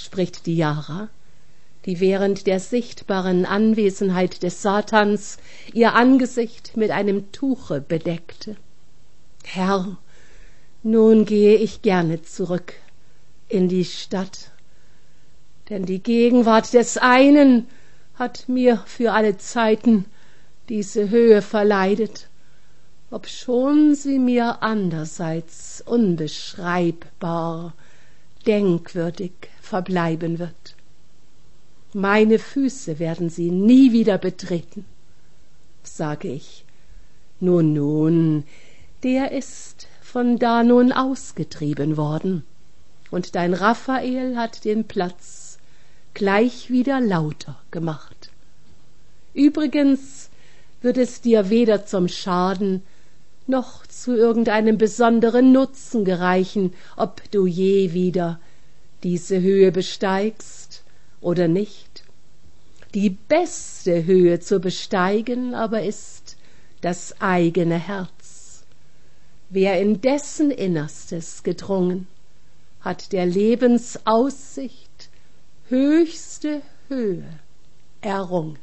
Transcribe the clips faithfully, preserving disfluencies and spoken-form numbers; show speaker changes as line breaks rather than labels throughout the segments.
spricht die Jara, die während der sichtbaren Anwesenheit des Satans ihr Angesicht mit einem Tuche bedeckte. Herr, nun gehe ich gerne zurück in die Stadt, denn die Gegenwart des einen hat mir für alle Zeiten diese Höhe verleidet, obschon sie mir andererseits unbeschreibbar, denkwürdig verbleiben wird. Meine Füße werden sie nie wieder betreten, sage ich. Nun, nun, der ist von da nun ausgetrieben worden, und dein Raphael hat den Platz gleich wieder lauter gemacht. Übrigens wird es dir weder zum Schaden noch zu irgendeinem besonderen Nutzen gereichen, ob du je wieder diese Höhe besteigst oder nicht. Die beste Höhe zu besteigen aber ist das eigene Herz. Wer in dessen Innerstes gedrungen, hat der Lebensaussicht höchste Höhe errungen.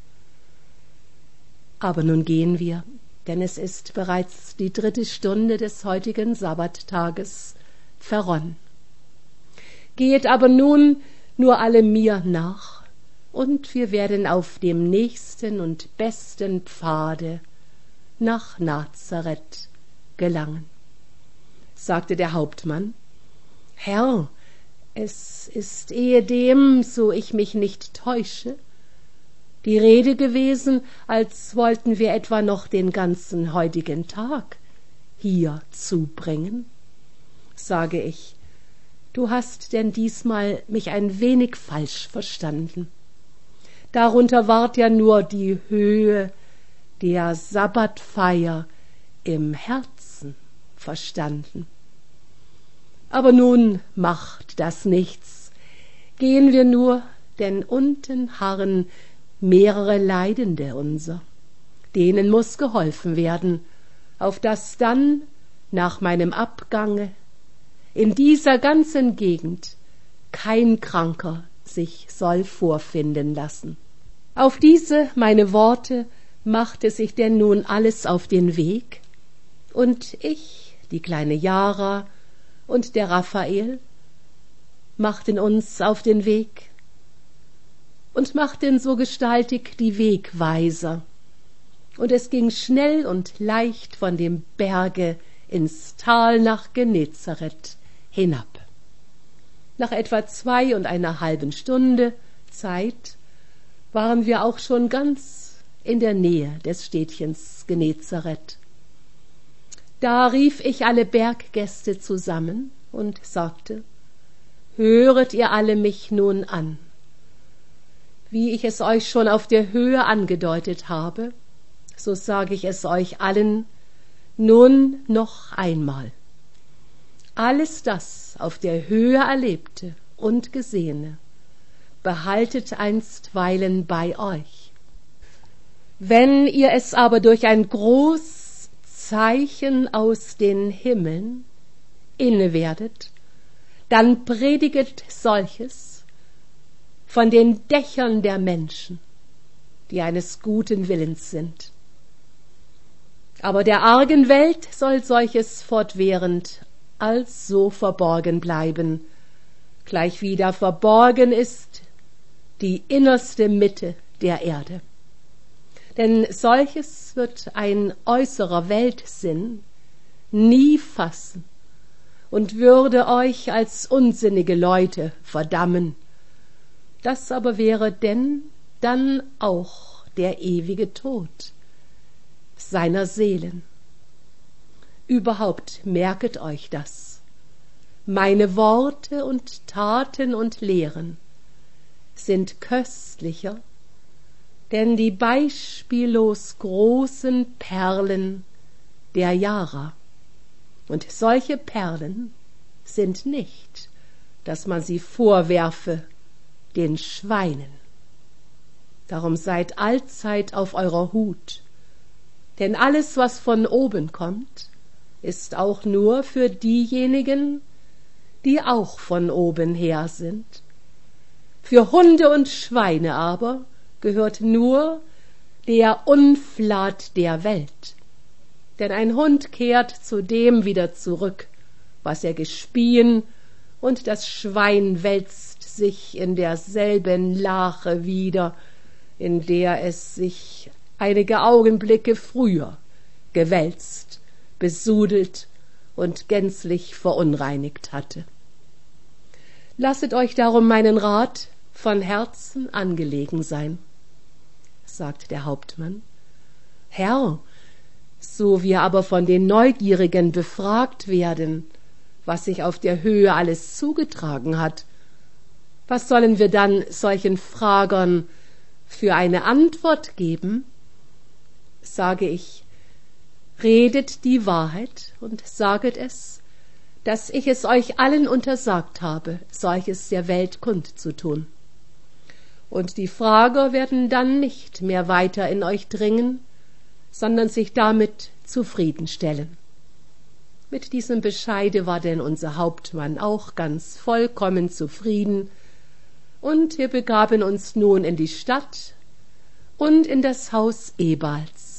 Aber nun gehen wir, denn es ist bereits die dritte Stunde des heutigen Sabbattages verronnen. Gehet aber nun nur alle mir nach, und wir werden auf dem nächsten und besten Pfade nach Nazareth gelangen. Sagte der Hauptmann: Herr, es ist ehedem, so ich mich nicht täusche, die Rede gewesen, als wollten wir etwa noch den ganzen heutigen Tag hier zubringen. Sage ich, du hast denn diesmal mich ein wenig falsch verstanden. Darunter ward ja nur die Höhe der Sabbatfeier im Herzen verstanden. Aber nun macht das nichts. Gehen wir nur, denn unten harren mehrere Leidende unser. Denen muß geholfen werden, auf dass dann nach meinem Abgange in dieser ganzen Gegend kein Kranker sich soll vorfinden lassen. Auf diese meine Worte machte sich denn nun alles auf den Weg, und ich, die kleine Jara und der Raphael machten uns auf den Weg und machten so gestaltig die Wegweiser, und es ging schnell und leicht von dem Berge ins Tal nach Genezareth hinab. Nach etwa zwei und einer halben Stunde Zeit waren wir auch schon ganz in der Nähe des Städtchens Genezareth. Da rief ich alle Berggäste zusammen und sagte: Höret ihr alle mich nun an. Wie ich es euch schon auf der Höhe angedeutet habe, so sage ich es euch allen nun noch einmal. Alles das auf der Höhe Erlebte und Gesehene behaltet einstweilen bei euch. Wenn ihr es aber durch ein groß Zeichen aus den Himmeln inne werdet, dann prediget solches von den Dächern der Menschen, die eines guten Willens sind. Aber der argen Welt soll solches fortwährend als so verborgen bleiben, gleichwie da verborgen ist die innerste Mitte der Erde. Denn solches wird ein äußerer Weltsinn nie fassen und würde euch als unsinnige Leute verdammen. Das aber wäre denn dann auch der ewige Tod seiner Seelen. Überhaupt merket euch das. Meine Worte und Taten und Lehren sind köstlicher, denn die beispiellos großen Perlen der Jara. Und solche Perlen sind nicht, dass man sie vorwerfe den Schweinen. Darum seid allzeit auf eurer Hut, denn alles, was von oben kommt, ist auch nur für diejenigen, die auch von oben her sind, Für Hunde und Schweine aber gehört nur der Unflat der Welt. Denn ein Hund kehrt zu dem wieder zurück, was er gespien, und das Schwein wälzt sich in derselben Lache wieder, in der es sich einige Augenblicke früher gewälzt, besudelt und gänzlich verunreinigt hatte. Lasset euch darum meinen Rat von Herzen angelegen sein, sagt der Hauptmann. Herr, so wir aber von den Neugierigen befragt werden, was sich auf der Höhe alles zugetragen hat, was sollen wir dann solchen Fragern für eine Antwort geben? Sage ich, redet die Wahrheit und saget es, dass ich es euch allen untersagt habe, solches der Welt kundzutun. Und die Frager werden dann nicht mehr weiter in euch dringen, sondern sich damit zufriedenstellen. Mit diesem Bescheide war denn unser Hauptmann auch ganz vollkommen zufrieden, und wir begaben uns nun in die Stadt und in das Haus Ebals.